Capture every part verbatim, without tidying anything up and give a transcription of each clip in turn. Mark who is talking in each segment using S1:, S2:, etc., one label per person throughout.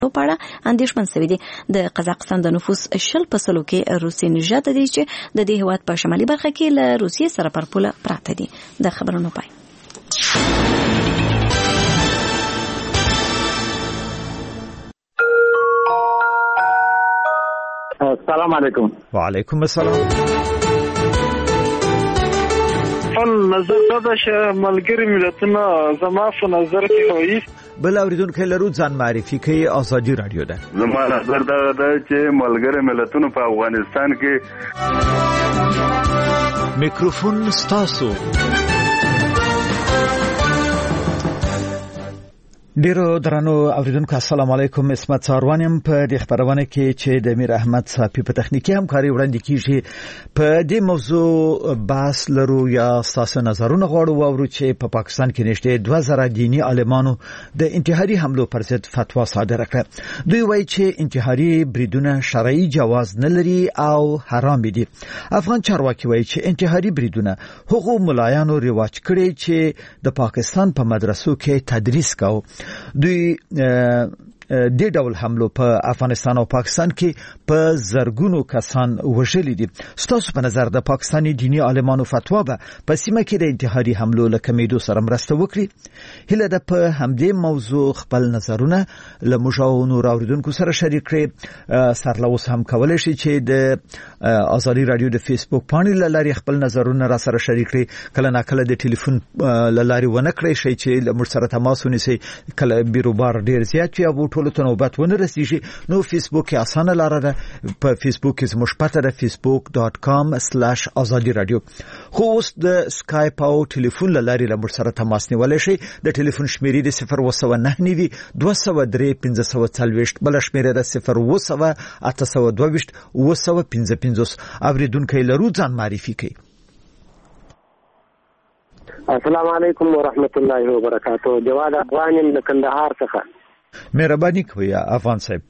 S1: په اړه اندېښمن شوي دي. د قزاقستان د نفوس شل په سلو کې روسي نژاد دي چې د دې هېواد په شمالي برخه کې له روسیې سره پر پوله پراته دي. د خبرونو پای.
S2: السلام علیکم.
S3: وعلیکم السلام.
S4: خپل نظر دا چې ملګری ملتونه زما په نظر کې وایي
S3: بل اوریدونکو لرو ځان معرفي کوي. ازادي رادیو ده.
S5: زما نظر دا ده چې ملګری ملتونه په افغانستان کې
S3: میکروفون ستاسو. ډیرو درنو اوریدونکو السلام علیکم. اسمت ساروانم په دې خبرونه کې چې د امیر احمد صافي په تخنیکی همکاري وړاندې کیږي په دې موضوع بحث لرو یا تاسو نظرونه غواړو واورو چې په پا پاکستان کې نشته دوه زره دینی عالمانو د انتحاري حملو پر ضد فتوا صادره کړه. دوی وایي چې انتحاري بریدونه شرعي جواز نه لري او حرام دي. افغان چارواکي وایي چې انتحاري بریدونه هغو ملایانو رواج کړي چې د پاکستان په مدرسو کې تدریس کاوه. دوی د ډول حملو په افغانستان او پاکستان کې په زرګونو کسان وژلي دي. ستاسو په نظر د پاکستاني دینی عالمانو فتوا به په سیمه کې د انتحاري حملو له کمیدو سره مرسته وکړي؟ هله د په همدې موضوع خپل نظرونه له موږ او نور اوریدونکو سره شریک کړئ. سرلوس هم کولای شي چې د ازادي رادیو د فیسبوک باندې لاري خپل نظرونه را سره شریک کړئ. کله ناکله د ټلیفون لاري ونه کړئ شي چې موږ سره تماس ونیسئ. کله بیروبار ډیر زیات یا ټولو ته نوبت ونه رسیږي نو فیسبوک کې اسانه لاره ده. په فیسبوک کې زموږ پته ده facebook dot com slash azadi radio. خو اوس د سکایپ او ټلیفون لاري له موږ سره تماس نیولای شي. د ټلیفون شمیرې د صفر اوه نه نوي دوه سوه درې پنځه سوه څلوېښت، بل شمیره د صفر اوه اته سوه دوه ویشت اوه سوه پنځه پنځوس. اوریدونکو لرو ځان معرفي کوي.
S2: السلام علیکم ورحمت الله وبرکاته. جواد افغان یم د کندهار څخه.
S3: مهرباني کوي افغان صاحب.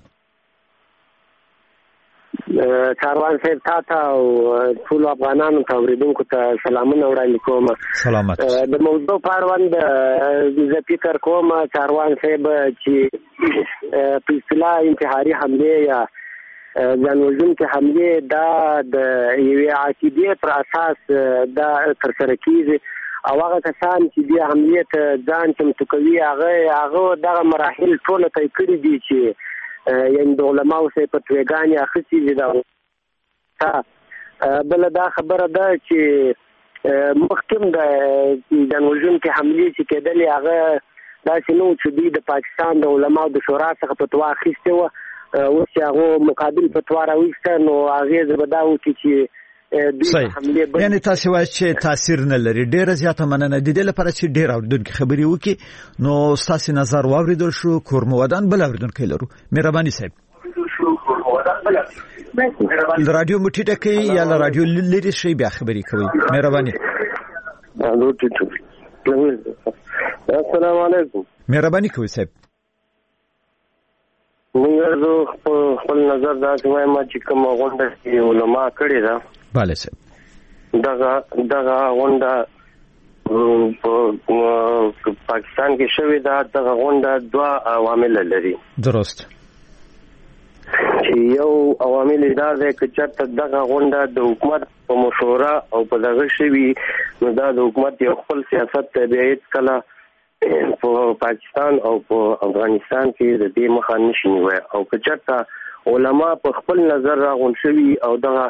S2: کاروان صاحب تاسو او ټول افغانانو ته اوریدونکو ته سلامونه وړاندې کوم.
S3: سلامات.
S2: د موضوع په اړه زه فکر کوم کاروان صاحب چې په اصطلاح انتحاري حمله یا ځان وژونکي حمله دا د یوې عقیدې پر اساس دا ترسره کیږي او هغه کسان چې د حمله ته ځان چمتو کوي هغه هغه دغه مراحل ټول طی کړي دي چې یعنی د علماو سره په توګه اخیستي دي. دا بل دا خبره ده چې محکم د ځان وژونکي حمله چې کېدلې هغه دا چې نو چې د پاکستان د علماو د شورا څخه فتوا اخیسته و او چې هغه مقابل فتوا راوښته نو هغه زبدا و چې
S3: صحیح. یعنی تاسو وایي چې تاثیر نه لري. ډیره زیاته مننه د دې لپاره چې ډیر اوریدونکو خبري وکي نو تاسو نظر واوریدل شو. کورمودان بل اوریدونکو لرو. مهرباني صاحب. د رادیو مټی ټکی یا د رادیو لری شي بیا خبري کوي. مهرباني.
S2: السلام علیکم.
S3: مهرباني کوي صاحب.
S2: موږ خپل نظر دا چې وایم چې کوم غونډه کې علما کړي دا
S3: bale صاحب
S2: دغه دغه غونډه په پاکستان کې شوې ده. دغه غونډه دوه عوامل لري.
S3: درست.
S2: چې یو عوامل دا دی چې چېرته دغه غونډه د حکومت په مشوره او په دغه شوي نو دا د حکومت یو خپل سیاست تبعیت کله په پاکستان او په افغانستان کې د دې مخه نشي نیوي او که چېرته علما په خپل نظر راغون شوي او دغه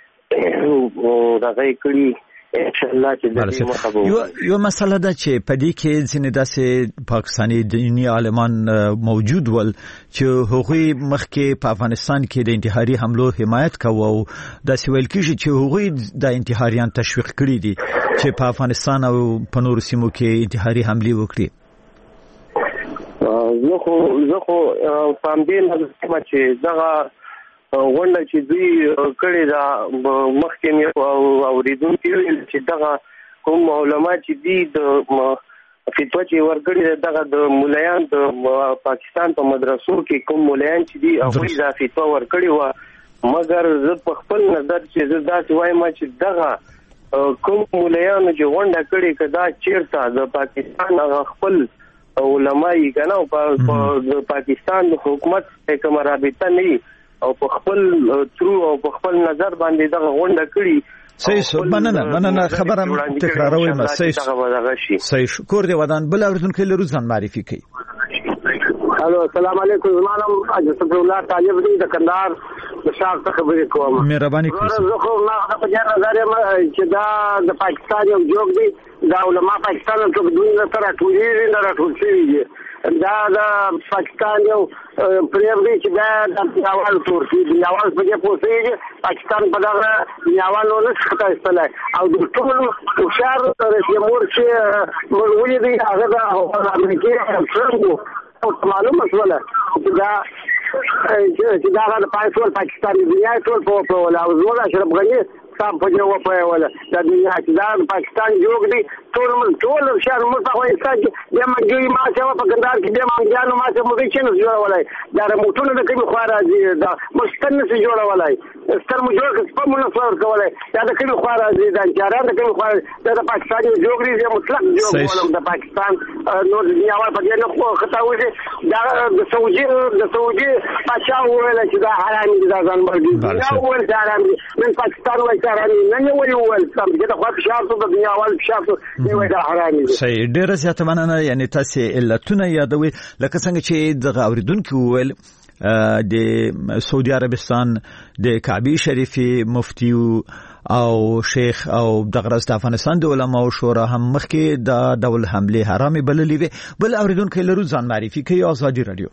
S2: دغه کړي ان شاء الله چې د دې مخه
S3: یو یو مسله ده چې په دې کې ځینې داسې پاکستاني دینی عالمان موجود ول چې هغوی مخکې په افغانستان کې د انتحاري حملو حمایت کوي او داسې ویل کېږي چې هغوی د انتحاریان تشویق کړي دي چې په افغانستان او په نورو سیمو کې انتحاري حملې وکړي.
S2: زه خو زه خو په همدې نظر چې دغه غونډه چې دوی کړې ده مخکې مې اورېدونکي ویل چې دغه کوم علما چې دي د فتوا چې ورکړې ده دغه د مولایان د پاکستان په مدرسو کې کوم مولایان چې دي هغوی دا فتوا ورکړې وه مګر زه په خپل نظر چې زه داسې وایم چې دغه کوم مولایانو چې غونډه کړې که دا چېرته د پاکستان هغه خپل علماي کنه او په پاکستان د حکومت کوم رابطه نه او په خپل ترو او په خپل نظر باندې دغه غونډه کړي.
S3: صحیح مننه مننه خبره تکراروي ما صحیح صحیح کور دی ودان بل اوردونکو لرو ځان معرفي کوي.
S2: الو السلام علیکم زمانم حضرت الله طالب دی د کندهار د شاف څخه خبرې کوم.
S3: مهرباني کوئ.
S2: زه خو ما په جره نظر چې دا د پاکستان یو جوګ دی دا علماء پاکستان ته دوی نه تر ټولې نه راټول دا د پاکستان یو پرېږ دی چې دا د نیاوال تورسي د نیاوال په دې پوسېږي پاکستان په دغه نیاوالو نه ښکته ایستلی او د ټولو هوښیار رئیس جمهور چې موږ ولیدی هغه د امریکې ټرمپ و او معلومه شوله چې دا چې دا د پاکستان دنیا ټول په وپړوله او زموږ اشرف غني صاحب په دې وپړوله دا دنیا چې دا د پاکستان جوګ دی ټول ټول شهر موږ په افغانستان کې بیا منګي ماچه په کندهار کې بیا منګیانو ماچه موږ چې نه جوړولای دا رموټونه د کومې خوا راځي دا مستن نه جوړولای ستر مو جوړ کړ په مونږ څور کولای دا د کومې خوا راځي دا چاران د کومې خوا د پاکستان جوګ دی مطلق جوګ ولوم د پاکستان نو دنیا په دې نه خو خطاوږي دا د سعودي د سعودي بچا ویل چې دا حرام دي دا ځان مرګي دا ول دا حرام دي من پاکستان وای حرام نه نه ویل ول سم دا خو شرط د دنیا وال شرط دی وای دا حرام دي.
S3: صحیح ډیر زیات مننه یعنی تاسو علتونه یادوي لکه څنګه چې د اوریدونکو ویل د سعودي عربستان د کعبه شریفي مفتی او شیخ او د غرض د افغانستان د علماو شورا هم مخکې د ډول حمله حرامي بللې وي بل اوریدونکو لرو ځان معرفي کوي آزادي رادیو.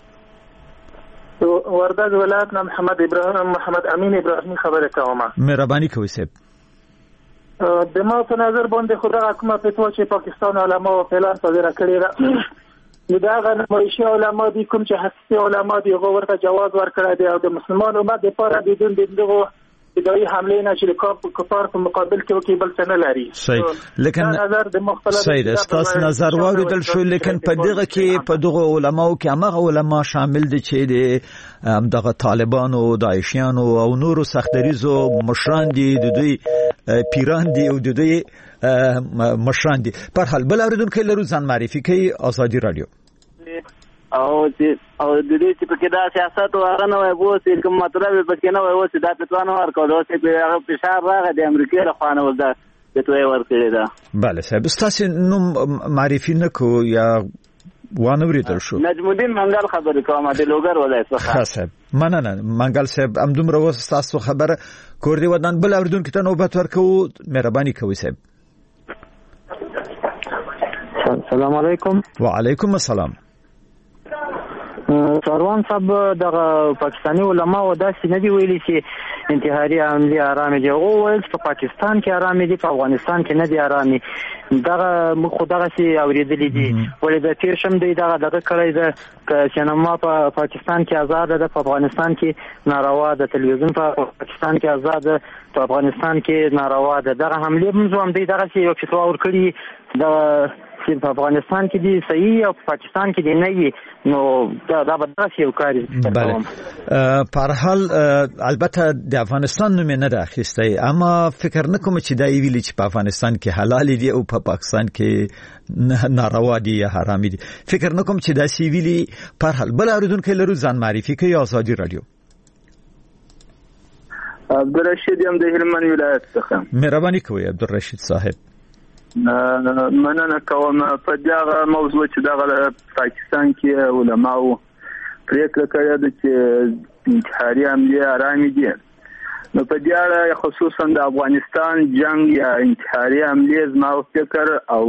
S6: وردګ ولایت نه محمد ابراهیم محمد امین ابراهیمی خبره کوم.
S3: مهرباني کوئ صاحب.
S6: د ما په نظر باندې خدای حکومت په چې پاکستان علماء او فعلا صادره کړی را دا غن مریشي علماء دي کوم چې حساسي علماء دي هغه ورته جواز ورکړی دی او د مسلمان امت لپاره بدون دغه اداري حمله نه چې کوم کفار په مقابل کې وکي بل څه نه لري.
S3: صحیح لیکن نظر د مختلف صحیح استاس نظر واوریدل شو لیکن په دغه کې په دغه علماو کې هغه علما شامل دي چې د دغه طالبانو داعشیانو او نورو سختریزو مشران دي د دوی پیران دي او د دوی مشران دي. په هر حال بل اوریدونکو لرو ځان معرفي کوي آزادي رادیو.
S7: او چې او د دې چې په کې دا سیاست او هغه نه وای وو چې کوم مطلب په کې نه وای وو چې دا پټوانه ورکول او چې په هغه فشار راغی د امریکای له خوانه ول دا پټوي ورکړی دا.
S3: bale صاحب تاسو نوم معرفي نکو یا وانه ورېدل شو.
S7: نجم الدین منګل خبرې کوم د لوګر ولایت څخه.
S3: ښه صاحب مننه منګل صاحب امدوم روس تاسو خبره کور دی ودان بل اوریدونکو ته نوبت ورکو مهرباني کوئ صاحب.
S8: السلام علیکم.
S3: وعلیکم السلام.
S8: سروان صاحب د پاکستاني علماء او داسې نه دی ویلي چې انتحاري عملي آرام دي او ویل چې په پاکستان کې آرام دي په افغانستان کې نه دي آرامي دغه مخ دغه سي اوریدلې دي ولې د تیر شم دی دغه دغه کړی د سینما په پاکستان کې آزاد ده په افغانستان کې ناروا ده تلویزیون په پاکستان کې آزاد ده په افغانستان کې ناروا ده دغه حمله موږ هم دی دغه سي یو څه ور کړی د چې په افغانستان کې دي صحیح او پاکستان کې دي نه وي نو دا دا به تاسو یو کاری
S3: بله په حال البته د افغانستان نوم نه راخسته اما فکر نکوم چې دا ویلي چې په افغانستان کې حلال دي او په پاکستان کې ناروا دي یا حرام دي فکر نکوم چې دا سی ویلي په حال بل اوریدونکو لرو ځان معرفي کوي آزادي رادیو.
S5: عبدالرشید یم د هلمند ولایت څخه.
S3: مهرباني کوئ عبدالرشید صاحب.
S5: مننه کوم په دغه موضوع چې دغه پاکستان کې علماو پریکړه کړې ده چې انتحاري عملې آرامي دي نو په دې اړه خصوصا د افغانستان جنگ یا انتحاري عملې زما فکر او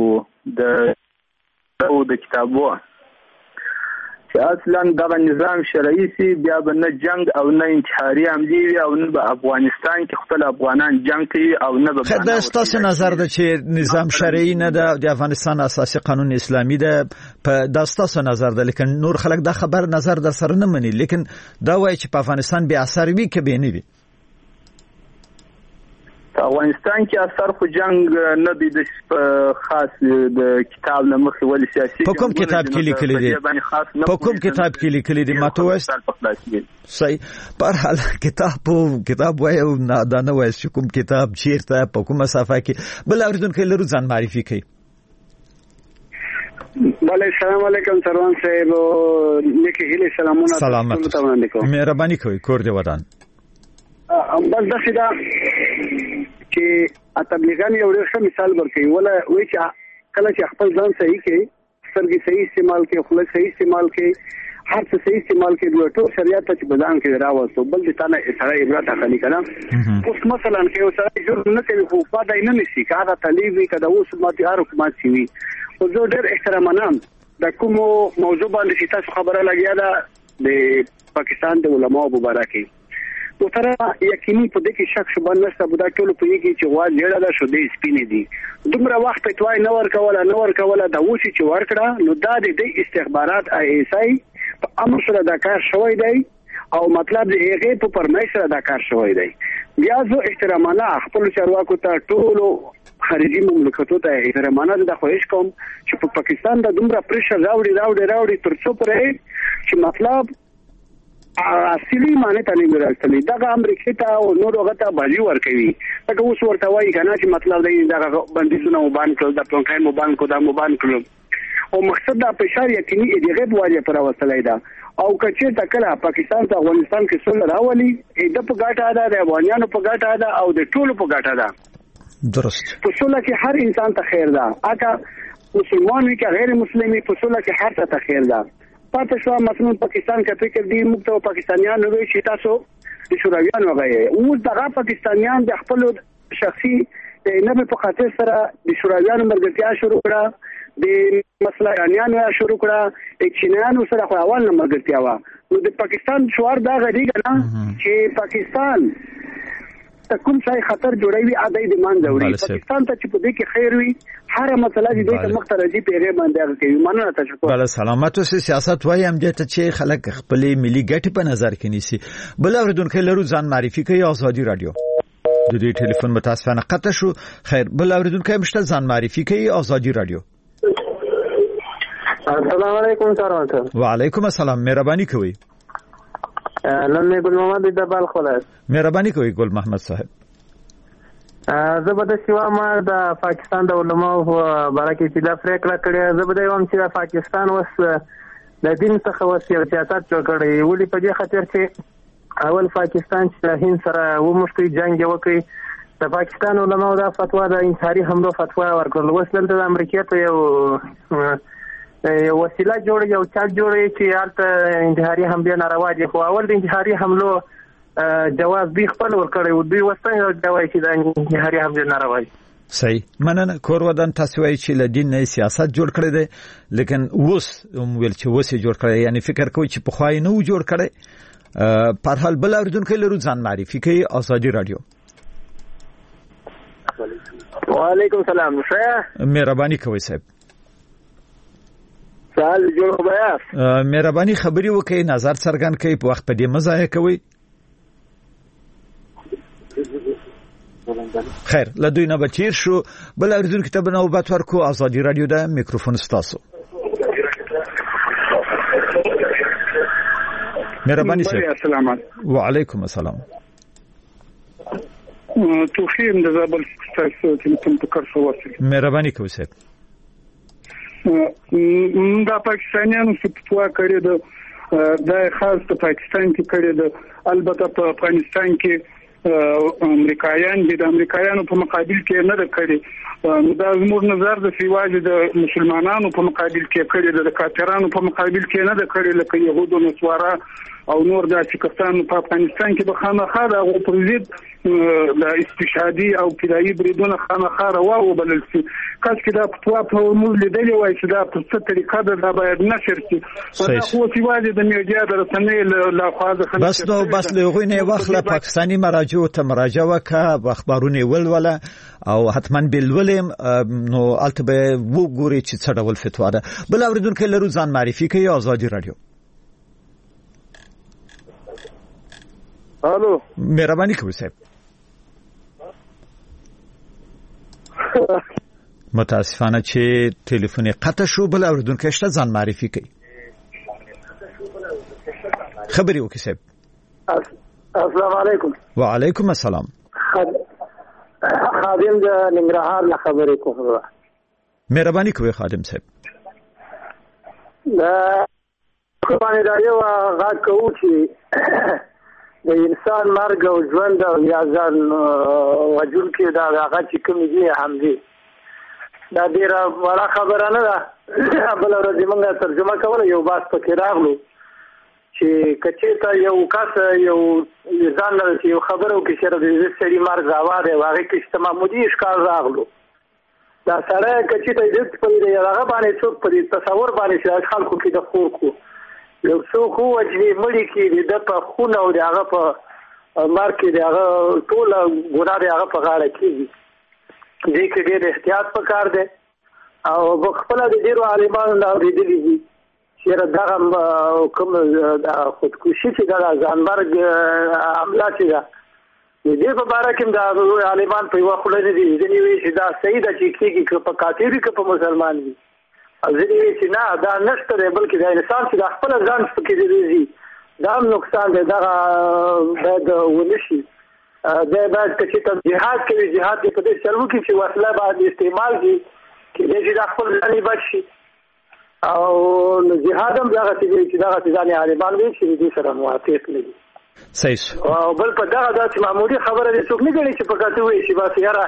S5: د او د کتابو چې اصلا دغه نظام شرعي سي بیا به نه جنگ او نه انتحاري عملې او نه په افغانستان کې خپل افغانان جنگ کوي او نه به
S3: دا ستاسو نظر ده چې نظام شرعي نه ده د افغانستان اساسي قانون اسلامي ده په دا ستاسو نظر ده لیکن نور خلک دا خبر نظر در سره نه مني لیکن دا وایي چې په افغانستان به اثر وي کې به نه وي.
S5: په افغانستان کې اثر خو جنگ نه دی د خاص د کتاب لمخې ول سیاسي
S3: په کوم کتاب کې لیکل دي په کوم کتاب کې لیکل دي ماته وایي صحیح په هر حال کتاب کتاب وایي دا نه وایي چې کوم کتاب چیرته په کومه صفحه کې بل اوریدونکو لرو ځان معرفي کوي.
S9: بله السلام علیکم سروان صاحب نیکی هیله سلامونه
S3: سلامت مهرباني کوي کور دی ودان
S9: بس دا سیدا چې تبلیغان یو ډېر مثال ورکوي ولا وی چې کله چې خپل ځان صحیح کې سترګې صحیح استعمال کې خپل صحیح استعمال کې هر څه صحیح استعمال کې دوه ټول شریعت ته بدان کې راوځو بل د تانه سره عبرت اخلي کړه اوس مثلا کې اوسه جوړ نه کوي خو فاده نه نشي کاغه طالبي کده اوس ماته هر حکومت سي او زه ډېر احترامنام د کوم موضوع باندې چې تاسو خبره لګیا ده د پاکستان د علماء مبارکي او تر یقیني په دې کې شک شوبه نشته بودا ټول په یوه کې چې وا جوړه ده شو دې سپینې دي دومره وخت توای نه ور کوله نه ور کوله دا وسی چې ور کړه نو دا د استخبارات آی ایس آی په امر سره دا کار شوی دی او مطلب دی هغه په پرمای سره دا کار شوی دی بیا زه احترامانه خپل چارواکو ته ټول خارجي مملکتونو ته احترامانه د خوښ کوم چې په پاکستان د دومره پریشر راوړي راوړي راوړي ترڅو پرې چې مطلب اصلي معنی ته نه راځي دا امریکا ته او نور هغه ته باجی ورکوي دا اوس ورته وایي کنه چې مطلب دی دا بندیزونه وبان کړل د پلانکاین وبان کړل دا وبان کړل او مقصد دا فشار یقیني دی غو واجب پر وسلای دا او کچې تکله پاکستان ته افغانستان کې څنګه راولي د په ګټه ده د افغانانو په ګټه ده او د ټولو په ګټه ده
S3: درست
S9: په څه کې هر انسان ته خیر ده اګه مسلمان وي که غیر مسلمي په څه کې هر ته خیر ده پاتې شو مثلا پاکستان کې فکر دی موږ ته پاکستانیان وي چې تاسو د شورویانو وغه او دغه پاکستانیان د خپل شخصي نه په خاطر سره د شورویانو مرګتیا شروع کړه د مسله ایرانیانو شروع کړه د چینایانو سره خو اول نه مرګتیا و نو د پاکستان شوار دا غړي کنه چې پاکستان کوم ځای خطر جوړوي اډای د مان جوړي پاکستان ته چې په دې کې خیر وي هر مسله دې ته مختلفي پیغام باندې کوي مننه تشکر
S3: بل سلامت او سیاست وای هم دې ته چې خلک خپل ملي ګټې په نظر کې نیسي بل اوریدونکو لرو ځان معرفي کوي آزادي رادیو د دې ټلیفون متاسفانه قطع شو خیر بل اوریدونکو مشته ځان معرفي کوي آزادي رادیو
S10: السلام علیکم سلام
S3: وعلیکم السلام مهرباني کوي
S10: نن می ګل محمد د بال خلاص
S3: مهرباني کوي ګل محمد صاحب
S10: زبده شوا ما د پاکستان د علماء برکه چې د افریقا کړي زبده هم چې د پاکستان وس د دین څخه وسیله سیاست جوړ کړي ولې په دې خاطر چې اول پاکستان چې هند سره و مشتي جنگ وکړي د پاکستان علماء د فتوا د انتحاري حمله فتوا ورکړل وسلم د امریکا ته یو وسیله جوړ یو چا جوړي چې البته انتحاري حمله ناروا دي خو اول د انتحاري حملو جواز به خپل ورکړي او دوی وستنه جواب چې د انتحاري حمله ناروا دي
S3: صحیح مننه کور ودان تاسو وایي چې لدین نه سیاست جوړ کړی دی لیکن اوس ویل چې اوس جوړ کړی یعنی فکر کوي چې په خوای نه جوړ کړی په هر بل اوریدونکو لرو ځان معرفي کوي آزادي رادیو
S11: وعلیکم السلام شه
S3: مهرباني کوي صاحب
S11: سوال جوړ بیا
S3: مهرباني خبري وکړئ نظر څرګند کړئ په وخت په دې مزه کوي خیر لدوی نه بچیر شو بل اردون کتاب نوبت ورکو آزادی رادیو ده میکروفون ستاسو مهرباني صاحب
S9: السلام علیکم
S3: وعلیکم السلام
S9: توخیم د زابل تاسو ته تکر شو واسه
S3: مهرباني کوي صاحب
S9: دا پاکستانیانو څه فتوا کړې ده دا خاص په پاکستان کې کړې ده البته په افغانستان کې امریکایان دي د امریکایانو په مقابل کې نه ده کړې دا زموږ نظر د سیواجه د مسلمانانو په مقابل کې کړې ده د کافرانو په مقابل کې نه ده کړې لکه يهودو نصارا او نور د پاکستان په افغانستان کې به خامخا د غو پر ضد د استشهادي او فدایي بریدونه خامخا راو بلل شي کله چې دا فتوا په موږ لیدلې وای چې دا په څه طریقه ده دا باید نشر شي دا خو سیواجه د میډیا د رسنۍ له خوا د
S3: بس نو بس له غوینه واخله پاکستاني مراجعو ته مراجعه وکړه اخبارونه ولوله او حتما بلولم نو البته وګوري چې څه ډول فتوا ده بل اوریدونکو لرو ځان معرفي کوي آزادي رادیو
S11: الو
S3: مهرباني کوي صاحب متاسفانه چې ټلیفون قطع شو بل اوریدونکو شته ځان معرفي کوي خبري وکي صاحب
S11: السلام علیکم
S3: وعلیکم السلام
S11: خادم د ننګرهار نه خبرې کوم
S3: مهرباني کوي خادم صاحب
S11: دا باندې دا یو غږ کوو چې د انسان مرګ او ژوند او یا ځان وجود کې دا هغه چې کوم دي هم دي دا ډیره وړه خبره نه ده. بل ورځ موږ ترجمه کوله یو باس پکې راغلو چې کچېته یو کس یو ځان له یو خبرو کې سره د سړي مرګ راوړی هغه کې اجتماعي ښکار راغلو. دا سړی کچېته دې په دې هغه باندې څوک په تصور باندې چې خلکو کې د خور کو یو څوک وځي مړی کې د په خونه او هغه په مار کې هغه ټول ګناه دی هغه په غاړه کېږي. دې کې ډېر احتیاط پکار دی او خپل د ډېرو عالمانو نه اورېدلي دي چې دغه کوم خودکشي چې دا ځانمرګ حمله چې ده د دې په باره کې د عالمان په یوه خوله نه دي ځینې وایي چې دا صحیح ده چې کېږي که په کافر وي که په مسلمان وي او ځینې وایي چې نه دا نشته دی بلکې د انسان چې د خپله ځان پکې ځي دا هم نقصان دی دغه باید ونه شي. دی باید که چې جهاد کوي جهاد دې په دې چل وکړي چې وسله باید استعمال کړي کېدای شي دا خپل ځان یې بچ شي او جهاد هم دغسې دی چې دغسې ځانې عالمان وایي چې دې سره موافق نه دي.
S3: صحیح
S11: او بل په دغه دا چې معمولي خبره دې څوک نه ګڼي چې په کاته وایي چې بس یاره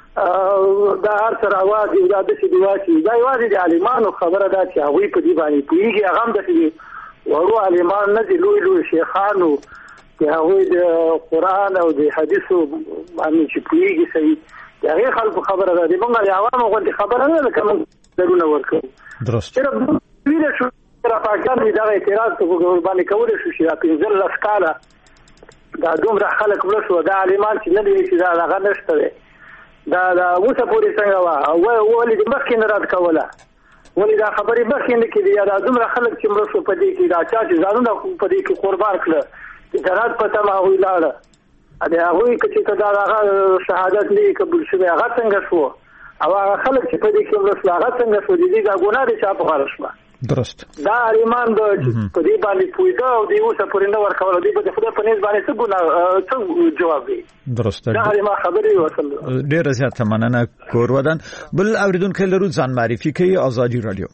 S11: دا هر څه راواز دي دا داسې دي واشي دا یوازې د عالمانو خبره ده چې هغوی په دې باندې پوهېږي هغه هم داسې دي وړو عالمان نه دي لوی لوی شیخانو چې هغوی د قرآن او د حدیثو باندې چې پوهېږي صحیح د هغې خلکو خبره ده د موږ د عوامو غوندې خبره نه ده که موږ درونه ورکوو
S3: درست
S11: صرف ویله شو را پاکستان دې دغه اعتراض باندې کولی شو چې دا پنځلس کاله دا دومره خلک مړه شو دا عالمان چې نه دی چې دا هغه نشته دی دا دا اوسه پورې څنګه وه ولې دې مخکې نه رد کوله ولې دا خبرې مخکې نه کېدې یا دا دومره خلک چې مړه شو په دې کې دا چا چې ځانونه په دې کې قربان کړه د جنت په تمه هغوی لاړه د هغوی که چې دا هغه شهادت نه وي قبول شوی هغه څنګه شو او هغه خلک چې په دې کې مړه شول هغه څنګه شو د دې دا ګناه د چا په غاړه شوه
S3: درست
S11: دا عالمان د په دې باندې پوهېده او دې اوسه پورې نه ورکول دوی به د خدای په نیز باندې څه ګناه څه جواب دی.
S3: درست
S11: دا عالمان خبرې وصل
S3: ډېره زیاته مننه کور ودان. بل اورېدونکی لرو ځان معرفي کوي آزادي رادیو.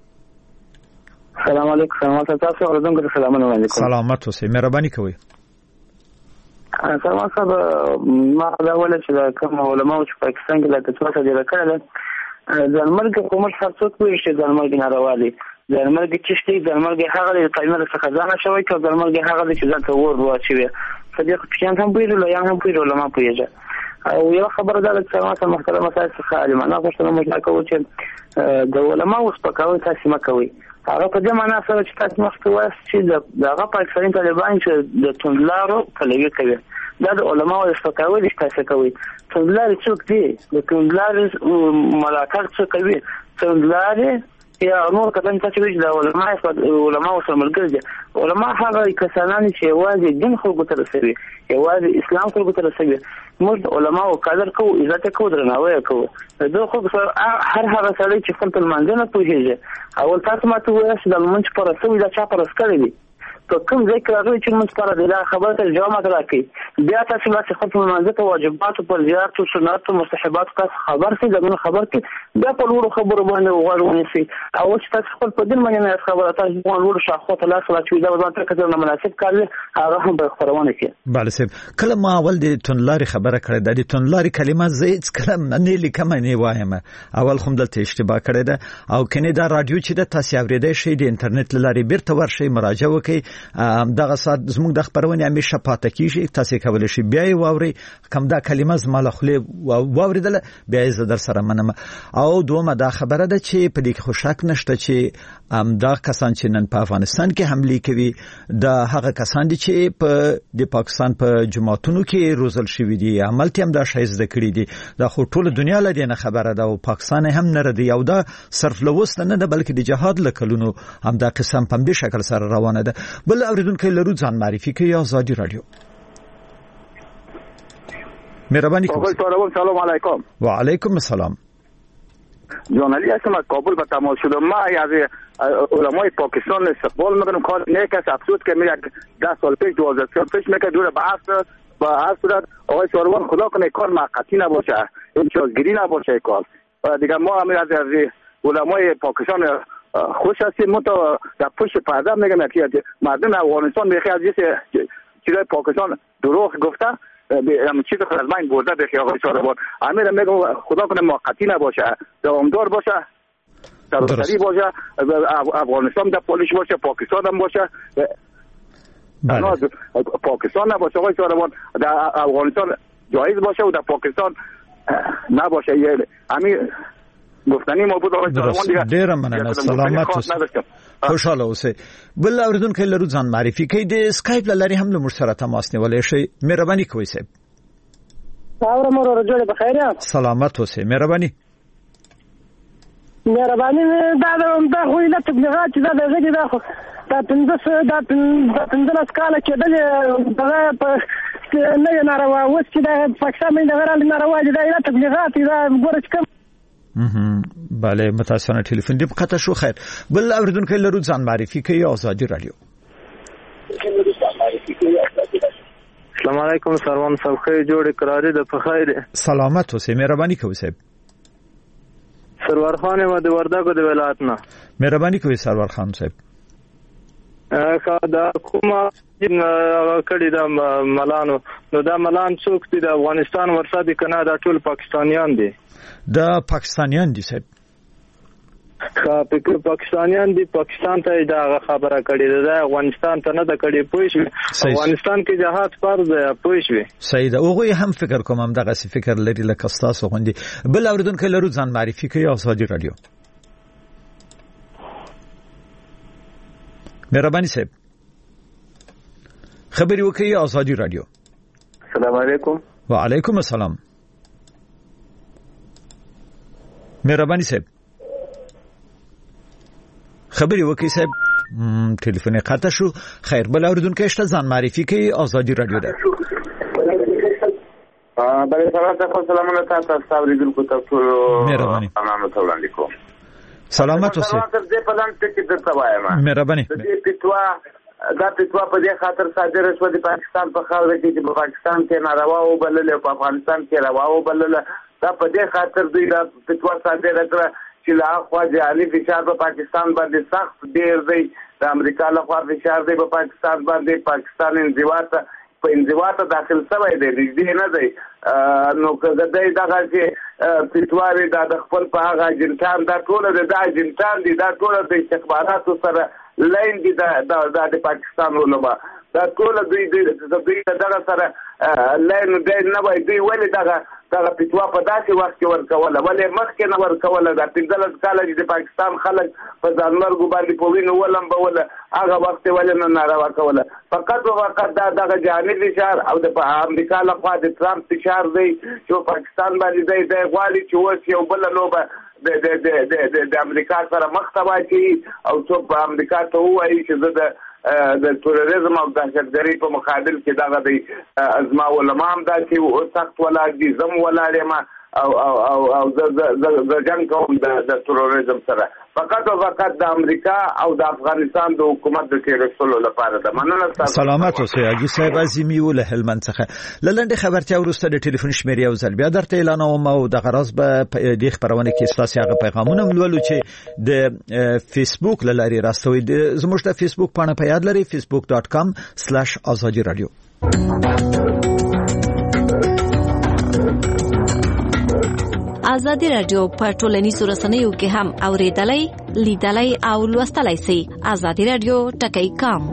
S10: سلام علیکم. سلامات تاسو اورېدونکو ته سلامونه وړاندې کوم.
S3: سلامت اوسئ مهرباني کوئ.
S10: سلام صاحب ما دا ول چې کوم علماء چې پاکستان کې لا تاسو ته ډېر کړل ځانمرګ حکومت هر څوک وایي چې ځانمرګ ناروا دی ځانمرګ چې شته ځانمرګ هغه د قانون څخه ځان شوی که ځانمرګ هغه چې ځان ته ور واچوي صدیق پیان هم ویلو یا هم ویلو علماء پوهیږي او یو خبره ده چې ما ته محترم مسائل څخه علمانه غوښتنه مو کوي چې د علماء اوس پکاوي تاسو ما کوي هغه په دې معنی سره چې تاسو مخ ته وایي چې دغه پاکستاني طالبان چې د توندلارو پلوي کوي دا د علماء او فقهاو د تاسو کوي توندلار څوک دي د توندلار ملاقات څوک کوي توندلار یا نور کله چې ویل دا علماء علماء سره ملګری دي علماء هغه کسان چې واځي دین خلکو ته رسوي یوازې اسلام خلکو ته رسوي موږ علماء او قدر کوو عزت کوو درناوی کوو دا خو هر هغه سړی چې خپل منځنه پوهیږي اول تاسو ماته وایئ چې د منځ پر رسوي دا چا پر رسکړي دي په کوم ځای کې راغلی چې موږ پر دې خبره ته جواب راکړي بیا تاسو به خپل منځ ته واجبات او زیارت او سنت او مستحبات تاسو خبر سي دغه خبر کې بیا په لورو خبرو باندې وغوړونی سي او چې تاسو خپل په دې باندې نه خبره تاسو په لورو شاخو ته لاس راچوي دا ځان ته نه مناسب کار هغه هم به خبرونه کوي.
S3: بله صاحب کله ما اول د تونلاري خبره کړې د تونلاري کلمه زید کلم نه لیکم نه وایم اول خو دلته اشتباه کړې ده او کني دا رادیو چې د تاسو اوریدای شي د انټرنیټ لاري بیرته ورشي مراجعه وکړي دغه سات زموږ د خبرونه همیشه پاتې کیږي تاسو کولای شئ بیا یې واوري کوم دا کلمه زما له خله واوریدله بیا یې در سره منم او دومره دا خبره ده چې په دې کې خو شک نشته چې ام دا کسان چې نن په افغانستان کې حمله کوي دا هغه کسان دي چې په د پاکستان په جماعتونو کې روزل شوی دي عمل تیم دا شایز د کړی دي دا خو ټول دنیا لدی نه خبره ده او پاکستان هم نه ردی او دا صرف لوست نه ده بلکې د جهاد لکلونو هم دا قسم په دې شکل سره روانه ده. بل اوریدونکو لرو ځان معرفي کوي آزادي رادیو. مهرباني کوئ.
S12: سلام علیکم.
S3: و علیکم السلام.
S12: جان علی هستم از کابل به تماس شدم. ما از علمای پاکستان استقبال میکنم کار نیک است افسوس که میره ده سال پیش دوازده سال پیش میگه دور به عصر با هر صورت آقای ساروان خدا کنه کار موقتی نباشه امتیازگیری نباشه کار دیگه ما هم از علمای پاکستان خوش هستی متو در پشت پرده میگم که مردم افغانستان میخواد چیزای پاکستان دروغ گفته به چیز خود از من برده به آقای ساربان. امیر میگم خدا کنه موقتی نباشه، دوامدار باشه، سراسری باشه، افغانستان در پالیش باشه، پاکستان هم باشه. بله. پاکستان نباشه آقای ساربان، در افغانستان جایز باشه و در پاکستان نباشه. امیر گفتنی ما بود آقای ساربان دیگه.
S3: ډیر مننه، سلامت اوسئ. خوشاله اوسئ. بل اوریدونکو لرو ځان معرفي کړئ. د اسکایپ لاري هم له موږ سره تماس نیولای شئ. مهرباني کوئ صاحب.
S13: اور مور جوړ بخیر یا
S3: سلامت اوسئ. مهرباني
S13: مهرباني دا دا خو له تبلیغات دا دغه دا خو دا پنځه دا پنځه کاله کې دغه په نه ناروا وس چې دا پاکستان نه غره ناروا دي دا تبلیغات دا ګورچ کوم.
S3: بله متاسفانه ټلیفون دی قطع شو. خیر بل اوریدونکو لرو ځان معرفي کوي. آزادي رادیو.
S10: السلام علیکم سروان صاحب، خیر جوړ قراری د بخیر.
S3: سلامت اوسئ. مهرباني کوئ صاحب.
S10: سرور خان ما د وردګو د ولایت نه.
S3: مهرباني کوئ سرور خان صاحب.
S10: ا دا کومه کړي دا ملانو نو دا ملان څوک دي د افغانستان ورسره دي کنه دا ټول پاکستانیان دي؟
S3: دا پاکستانیان دي صاحب.
S10: خا په پاکستانیان دي، پاکستان ته دا خبره کړي ده، افغانستان ته نه ده کړي. پوه شو افغانستان کې جهاد فرض ده. پوه شو
S3: صحیح ده. هغه هم فکر کوم هم دغه فکر لري لکه تاسو غوندي. بل اوریدونکو لرو ځان معرفي کوي. آزادي رادیو. مهرباني صاحب خبري وکړئ. آزادي رادیو.
S14: السلام علیکم.
S3: وعلیکم السلام. مهرباني صاحب خبري وکړئ صاحب. ټلیفون قطع شو. خیر بل اوریدونکو شته ځان معرفي کوي. آزادي رادیو ده.
S14: ا بل سلام سلام علیکم تاسو اوریدونکو ته ټول
S3: مهرباني
S14: سلام علیکم.
S3: سلامت اوسئ.
S14: دې په لان کې درته وایم
S3: مهرباني
S14: دې پټوا دا پټوا په دې خاطر صادره شو د پاکستان په خاور کې چې په پاکستان کې ناروا او بلل او په افغانستان کې روا او بلل. دا په دې خاطر دوی دا پټوا صادره کړ چې لا خو جالي فشار په پاکستان باندې سخت ډیر دی. د امریکا له خوا فشار دی په پاکستان باندې. پاکستان انزوا په انزوا ته داخل شوی دی، دې نه دی. نو کله دای دغه چې پټواري د خپل په هغه جنټان دا ټول د جنټان دي، دا ټول د استخباراتو سره لاین دي د پاکستان علما. دا ټول دوی د دوی دغه سره لاین دی نه وای. دوی ولې دغه دغه پټوا په داسې وخت کې ورکوله، ولې مخکې نه ورکوله؟ دا پنځلس کاله چې د پاکستان خلک په ځانمرګو باندې په وینو ولمبوله، هغه وخت ولې نه ناروا کوله؟ فقط او فقط دا دغه جانبي فشار او د امریکا لخوا د ټرمپ فشار دی چې پاکستان باندې دی دی غواړي چې اوس یو بل لوبه د د د د امریکا سره مخ ته واچي او څوک په امریکا ته وایي چې زه د د تروریزم او دهشتګرۍ په مقابل کې دغه د ازما علما هم دا چې سخت ولاړ دي، زم ولاړ یم او او او او د جنګ کوم د تروریزم سره. فقط او فقط د امریکا او د افغانستان د حکومت د تیرولو لپاره ده. مننه.
S3: سلامت اوسئ. اجي صاحب عظیمی ول هلمند څخه لنډه خبرتیا ورسته د ټلیفون شمیرې او ځل بیا درته اعلانوم او د غرض به د خبرونه کې ستاسو هغه پیغامونه ولولو چې د فیسبوک لاري راستوي. زموږ د فیسبوک پاڼه په یاد لري facebook dot com slash azadi radio.
S1: آزادی رادیو په ټولنیزو رسنیو کې هم اوریدلای، لیدلای او لوستلای شئ. آزادی رادیو ټکی کام.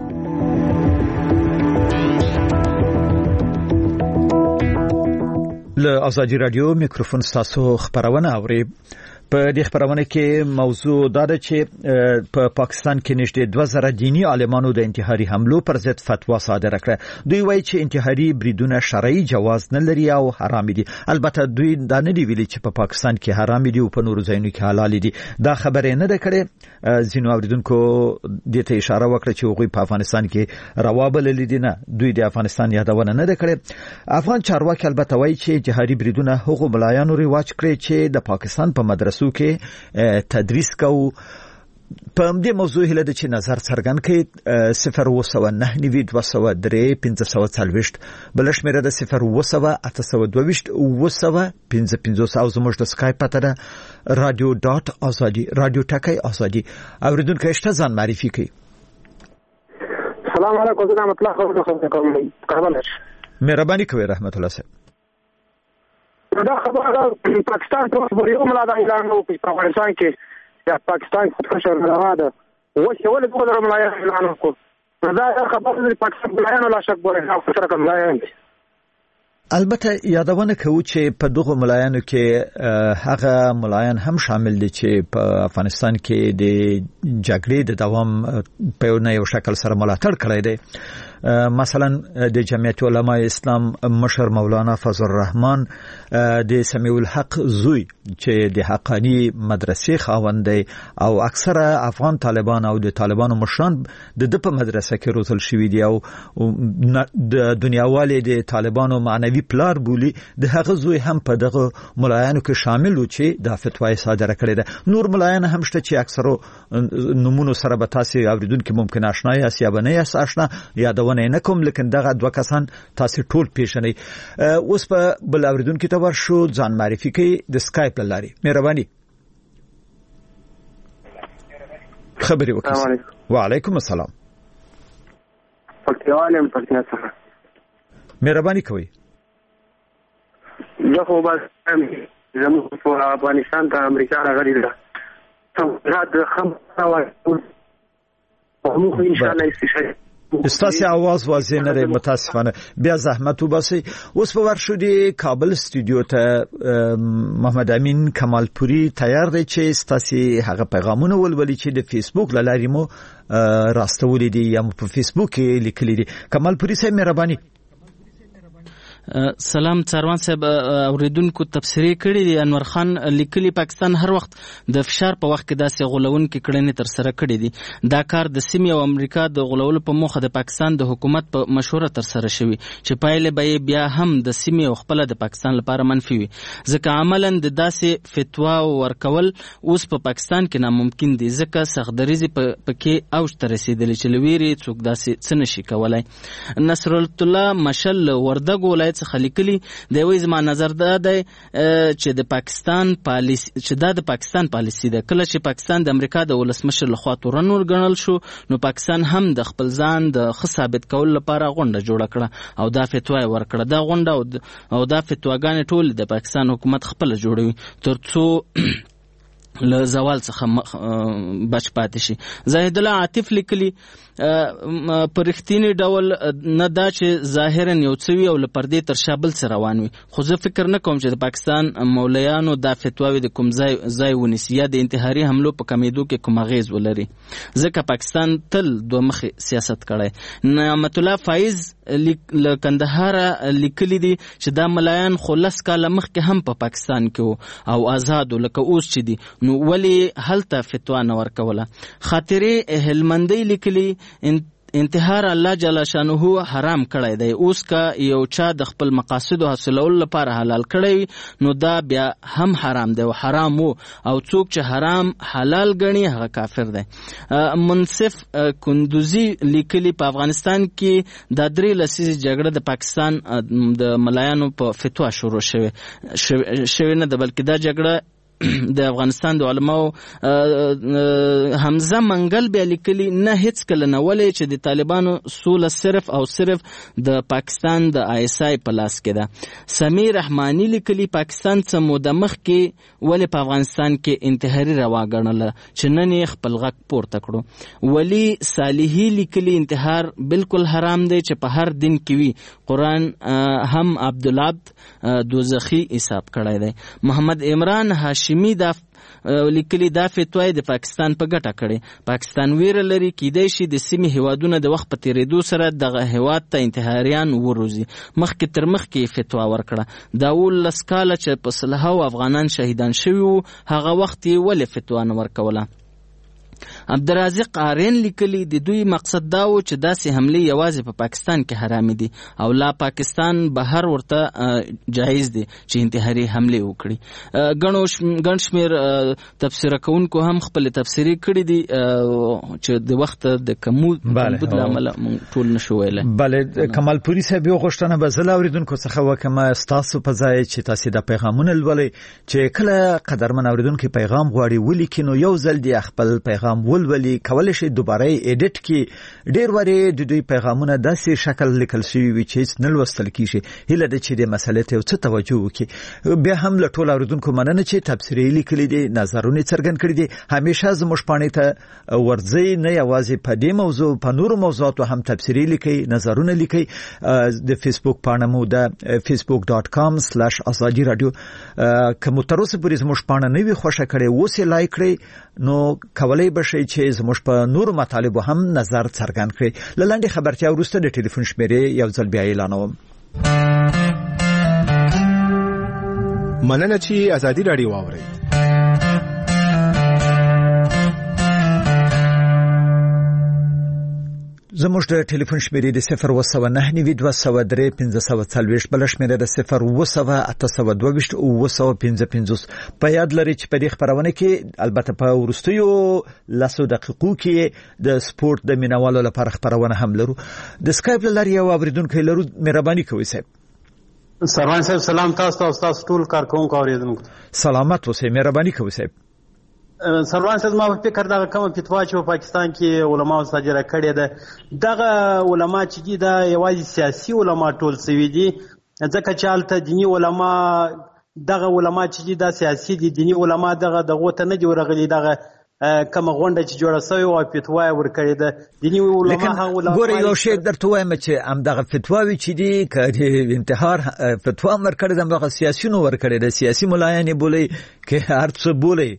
S3: له آزادی رادیو میکروفون تاسو خبرونه اوري. په دې خبرونه کې موضوع دا ده چې په پاکستان کې نږدې دوه زره دینی عالمانو د انتحاري حملو پر ضد فتوا صادره کړه. دوی وایي چې انتحاري بریدونه شرعي جواز نه لري او حرام دي. البته دوی دا نه دی ویلي چې په پاکستان کې حرام دي او په نورو ځایونو کې حلال دي. دا خبره نه ده کړې. ځینو اوریدونکو دې ته اشاره وکړه چې هغوی په افغانستان کې روا بللي دي. نه، دوی د افغانستان یادونه نه ده کړې. افغان چارواکي البته وایي چې جهاري بریدونه هغو ملایانو رواج کړی چې د پاکستان په مدرسو کې تدریس کوي په دې موضوع هله د چې نظر څرګند کړي صفر اوه سوه نه نوي دوه سوه درې پنځه سوه څلوېښت بل شمېره د صفر اوه سوه اته سوه دوه ویشت اوه سوه پنځه پنځوس او زموږ د سکایپ پته ده رادیو ډاټ ازادي رادیو ټکی ازادي. اوریدونکو شته ځان معرفي کړي.
S10: السلام علیکم. زه رحمت الله خبرونه کوم. کابل. مهرباني کوئ رحمت الله صاحب.
S6: دا خبره پاکستان ته یو ملا د اعلان وکړ په افغانستان کې یا پاکستان خودکشي ورغله ده و چې ولې په دغه ملایان اعلان وکړ دا خبره د پاکستان ملایانو لا شک بوله او سره کوم ملایان دي.
S3: البته یادونه کوو چې په دغه ملایانو کې هغه ملایان هم شامل دي چې په افغانستان کې د جګړې د دوام په یو شکل سره ملاتړ کړی دی. مثلا د جمعیت علماء اسلام مشر مولانا فضل الرحمن د سمیع الحق زوی چې د حقانی مدرسې خاوند دی او اکثره افغان طالبان او د طالبانو مشران د د په مدرسه کې روزل شوی دی او د دنیاوالي د طالبانو معنوي پلار بولی د هغه زوی هم په دغه ملایانو کې شامل و چې د فتوای صادره کړې ده. نور ملایان هم شته چې اکثرو نمونو سره به تاسو اوریدونکو ممکن آشنا یاست یا بنه یاست آشنا یادونه نه کوم لیکن دغه دوه کسان تاسو ټول پیژنئ. اوس په بل اوریدونکو ته ورشو ځان معرفي کړئ د سکایپ لاري. مهرباني خبري وکړئ. وعلیکم السلام.
S10: پکتیوالم پکتیا څخه.
S3: مهرباني کوئ.
S10: زه خو بس زموږ په افغانستان ته امریکا راغلی ده. ته د خمسه وایي موږ ان شاء الله استشهاد
S3: استاسي आवाज واضح نه متاسفانه بیا زحمت وباسي. اوس په ورشو دی کابل استودیو ته محمد امین کمالپوري تیار دی چې استاسي هغه پیغامونه ولولي چې د فیسبوک لاري مو راستولې دي یا په فیسبوک کې لیکلي دي. کمالپوري صاحب مهرباني.
S15: سلام څاروان صاحب اوریدونکو تفسیری کړی دی. انور خان لیکلی پاکستان هر وخت د فشار په وخت کې داسې غولون کې کړنې تر سره کړې دي. دا کار د سیمې او امریکا د غولولو په موخه د پاکستان د حکومت په مشوره تر سره شوی چې پایله به بیا هم د سیمې او خپل د پاکستان لپاره منفي وي ځکه عملاً د داسې فتوا ورکول اوس په پاکستان کې ناممکن دي ځکه سختدریزي پکې اوج ته رسیدلی چې لویری څوک داسې څه نشي کولای. نصر الله مشل وردګ ولایت څخه لیکلي دی وایي زما نظر دا دی چې د پاکستان پالیسی چې دا د پاکستان پالیسی ده. کله چې پاکستان د امریکا د ولسمشر لخوا تورن ورګڼل شو نو پاکستان هم د خپل ځان د ښه ثابت کولو لپاره غونډه جوړه کړه او دا فتوا یې ورکړه. دا غونډه او دا فتواګانې ټول د پاکستان حکومت خپل جوړوي ترڅو له زوال څخه بچ پاتې شي. زاهد الله عاطف لیکلي په رښتینی ډول نه دا چې ظاهرا یو څه وي او له پردې تر شا بل څه روان وي خو زه فکر نه کوم چې د پاکستان مولیانو دا فتواوې د کوم ځای ځای ونیسي یا د انتحاري حملو په کمیدو کې کوم اغېز ولري ځکه پاکستان تل دوه مخې سیاست کړی. نعمت الله فایز له کندهاره لیکلي دي چې دا ملایان خو لس کاله مخکې هم په پاکستان کې وو او آزاد لکه اوس چې دي نو ولې هلته فتوا نه ورکوله. خاطرې هلمندۍ لیکلي انتحار الله جل شانه حرام کړی دی. اوس کا یو چا د خپل مقاصد حاصلولو لپاره حلال کړی نو دا بیا هم حرام دی او حرام وو او څوک چې حرام حلال ګڼي هغه کافر دی. منصف کندوزی لیکلی په افغانستان کې د درې لسیزې جګړه د پاکستان د ملایانو په فتوا شروع شوه شوه نه ده بلکې دا جګړه د افغانستان د علماو حمزه منګل بیا لیکلي نه هیڅ کله نه ولې چې د طالبانو سوله صرف او صرف د پاکستان د آی اس آی په لاس کې ده. سمیر رحمانی لیکلي پاکستان څه موده مخکې ولې په افغانستان کې انتحاري روا ګڼله چې نن یې خپل غږ پورته کړو. ولی صالحي لیکلي انتحار بالکل حرام دی چې په هر دین کې وي. قرآن هم عبدالعبد دوزخي حساب کړی دی. محمد عمران هاشمی دا لیکلي دا فتوی د پاکستان په ګټه کړي. پاکستان ویره لري کیدای شي د سیمې هیوادونه د وخت په تیریدو سره دغه هیواد ته انتحاریان وروزي. مخکې تر مخکې فتوا ورکړه. دا ولس کاله چې په سلهاو افغانان شهیدان شوي وو هغه وخت یې ولې فتوا نه ورکوله. عبدالرازق آرین لیکلي د دوی مقصد دا و چې داسې حملې یوازې په پاکستان کې حرامې دي او لا پاکستان بهر ورته جایز دي چې انتحاري حملې وکړي. ګڼ ګڼ شمېر تفسیره کوونکو هم خپل تفسیري کړي دي چې د وخت د کمود کمبود له امله موږ ټول نشو ویلی.
S3: بله کمال پوري صاحب یو غوښتنه به زه له اورېدونکو څخه وکړم، ستاسو په ځای چې تاسې د پیغامونه لولئ چې کله قدرمن اورېدونکي پیغام غواړي ولیکي نو یو ځل دی خپل پیغام ولولي، کولی شي دوباره یې ایډیټ کړي. ډېر وارې د دوی پیغامونه داسې شکل لیکل شوي وي چې هېڅ نه لوستل کېږي. هیله ده چې دې مسئلې ته یو څه توجه وکړي. بیا هم له ټولو اورېدونکو مننه چې تبصرې یې لیکلي دي، نظرونه یې څرګند کړي دي. همیشه زموږ پاڼې ته ورځئ، نه یوازې په دې موضوع، په نورو موضوعاتو هم تبصرې لیکئ، نظرونه لیکئ. د فیسبوک پاڼه مو د فیسبوک ډاټ کام سلاش ازادي رادیو. که مو تر اوسه پورې زموږ پاڼه نه وي خوښه کړې، اوس یې لایک کړئ، نو کولی به شئ چې زموږ په نورو مطالبو هم نظر څرګند کړئ. له لنډې خبرتیا وروسته د ټلیفون شمېرې یو ځل بیا اعلانوم.
S16: مننه چې ازادي رادیو واورئ.
S3: زموږ د ټلیفون شمېرې د صفر اوه سوه نهه نوي دوه سوه درې پنځه سوه څلوېښت، بله شمېره د صفر اوه سوه اته سوه دوه ویشت اوه سوه پنځه پنځوس. په یاد لرئ چې په دې خپرونه کې البته په وروستیو لسو دقیقو کې د سپورت د مینوالو لپاره خپرونه هم لرو. د سکایپ له لارې یو اورېدونکی لرو. مهرباني کوئ صاحب.
S17: سروان صاحب سلام تاسو ته او تاسو ټول کارکوونکو اورېدونکو.
S3: سلامت اوسئ. مهرباني کوئ صاحب.
S17: سروان صاحب ما په فکر دغه کومه فتوا چې په پاکستان کې علماو صادره کړې ده، دغه علما چې دي دا یوازې سیاسي علما ټول سوي دي، ځکه چې هلته دیني علما دغه علما چې دي دا سیاسي دي، دیني علما دغه دغو ته نه دي ورغلي. دغه کومه غونډه چې جوړه سوې وه فتوا یې ورکړې ده. دیني علما هغه علما
S3: ګوره یو شی درته وایم چې همدغه فتواوې چې دي که د انتحار فتوا هم ورکړې ده همدغه سیاسیونو ورکړې ده. سیاسي ملایان یې بولئ که هر څه بولئ.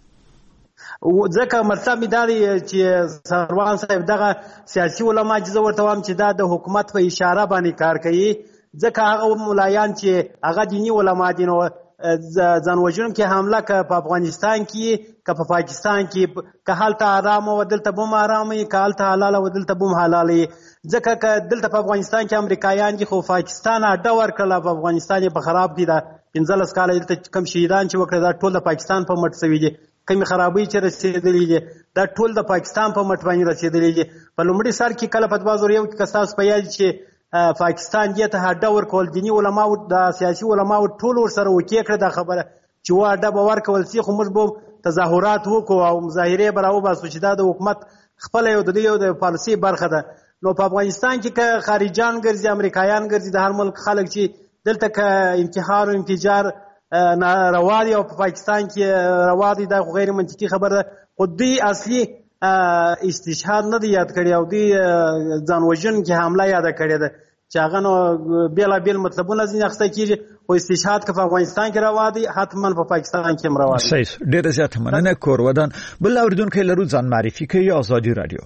S17: ځکه مطلب می دا دی چې سروان صاحب دغه سیاسي علما چې زه ورته وایم چې دا د حکومت په اشاره باندې کار کوي، ځکه هغه ملایان چې هغه دیني علما دي نو ځان وژونکې حمله که په افغانستان کې که په پاکستان کې که هلته آرامه و دلته به هم آرامه وي، که هلته حلاله و دلته به هم حلاله وي. ځکه که دلته په افغانستان کې امریکایان دي خو پاکستان اډه ورکړله، په افغانستان یې په خراب کړي. دا پنځلس کاله دلته کوم شهیدان چې وکړه دا ټول د پاکستان په مټ سوي دي. کومې خرابۍ چې رسېدلې دي دا ټول د پاکستان په مټ باندې رسېدلې دي. په لومړي سر کې کله په دوه زره یو کې که ستاسو په یاد چې پاکستان دې ته اډه ورکول، دیني علماو د سیاسي علماو ټول ورسره وکې کړه دا خبره چې و اډه به ورکول سي، خو موږ به تظاهرات وکړو او مظاهرې به راوباسو چې دا د حکومت خپله یو د دوی یو د پالیسۍ برخه ده. نو په افغانستان کې که خارجان ګرځي، امریکایان ګرځي، د هر ملک خلک چې دلته که انتحار او انفجار روا دي او په پاکستان کې روا دي، دا غیر منطقي خبره ده. خو دوی اصلي استشهاد نه دی یاد کړی او دوی ځان وژونکې حمله یاده کړې ده چې هغه نو بېلابېل مطلبونه ځینې اخیسته کېږي، خو استشهاد که په افغانستان کې روا دي حتما په پاکستان کې هم روا دي.
S3: صحیح. ډېره زیاته مننه. کور ودان. بل اورېدونکی لرو، ځان معرفي کوي. ازادي رادیو.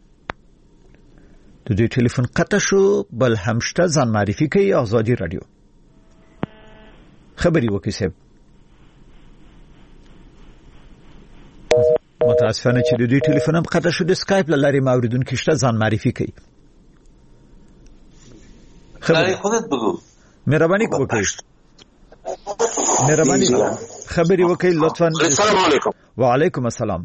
S3: د دوی ټلیفون قطع شو. بل هم شته، ځان معرفي کوي. ازادي رادیو. خبري وکړئ صاحب. متاسفانه چې د دوی ټلیفون هم قطع شو. د سکایپ له لارې ما اورېدونکي شته، ځان معرفي کوي.
S18: خبري خودت بگو.
S3: مهرباني وکړئ. مهرباني خبري وکړئ لطفا.
S18: السلام علیکم.
S3: وعلیکم السلام.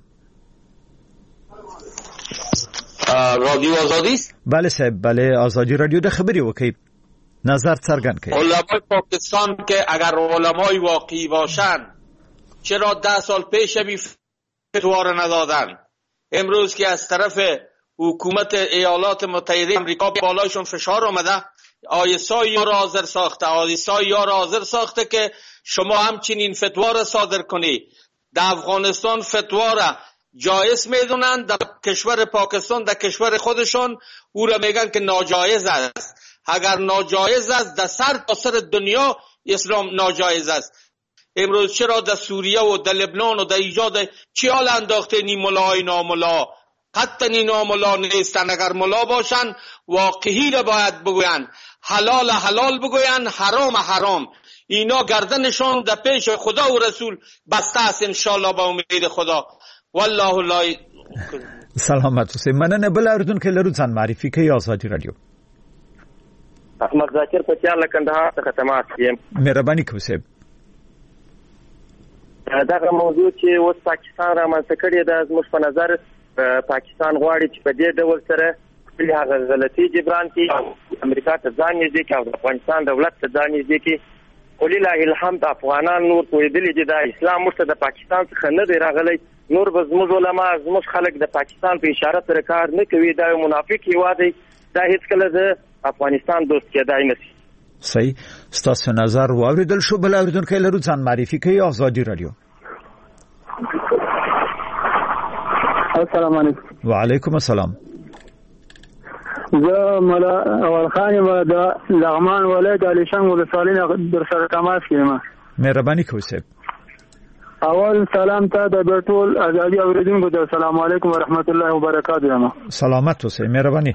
S18: رادیو آزادی است؟
S3: بله صاحب، بله آزادی رادیو. ده خبري وکړئ، نظر څرګند کړئ.
S18: علمای پاکستان که اگر علمای واقعی باشن چرا ده سال پیش می فتوا را ندادن؟ امروز که از طرف حکومت ایالات متحده امریکا بالایشون فشار آمده، آیسا یا را حاضر ساخته، آیسا یا را حاضر ساخته که شما همچنین فتوا را صادر کنی. در افغانستان فتوا را جایز میدونن، در کشور پاکستان در کشور خودشون او را میگن که ناجایز است. اگر ناجایز است در سر تا سر دنیا اسلام ناجایز است. امروز چرا در سوریه و در لبنان و در ایجاد چی حال انداخته نی ملای ناملا؟ حتی نی ناملا نیستن. اگر ملا باشن واقعی را باید بگوین، حلال حلال بگوین، حرام حرام. اینا گردنشون در پیش خدا و رسول بسته است انشالله با امید خدا. والله لا
S3: سلامت اوسئ. مننه. بل اوریدونکو لرو ځان معرفي کوي ازادي رادیو.
S19: احمد ذاکر پچال کندهار څخه تماس یم.
S3: مهرباني کوئ.
S19: دغه موضوع چې اوس پاکستان رامنځته کړې ده زموږ په نظر پاکستان غواړي چې په دې ډول سره خپل هغه غلطي جبران کړي، امریکا ته ځان نږدې کړي او د افغانستان دولت ته ځان نږدې کړي. ولله الحمد افغانان نور پوهېدلي دي دا اسلام موږ ته د پاکستان څخه نه دی راغلی. نور به زموږ علما زموږ خلک د پاکستان په اشاره سره کار نه کوي. دا یو منافق هیواد دی، دا هیڅکله د افغانستان دوست کېدای نه شي.
S3: صحیح. ستاسو نظر واوریدل شو. بل اوریدونکو لرو ځان معرفي کوي ازادي رادیو.
S10: السلام علیکم.
S3: وعلیکم السلام.
S10: زه مولا اول خان یم د لغمان ولایت علي شنګ ولسوالۍ در سره تماس یم.
S3: مهرباني کوئ صاحب.
S10: اول سلام ته د ټول ازادي اوریدونکو ته السلام علیکم ورحمت الله وبرکاته یم.
S3: سلامت اوسئ. مهرباني.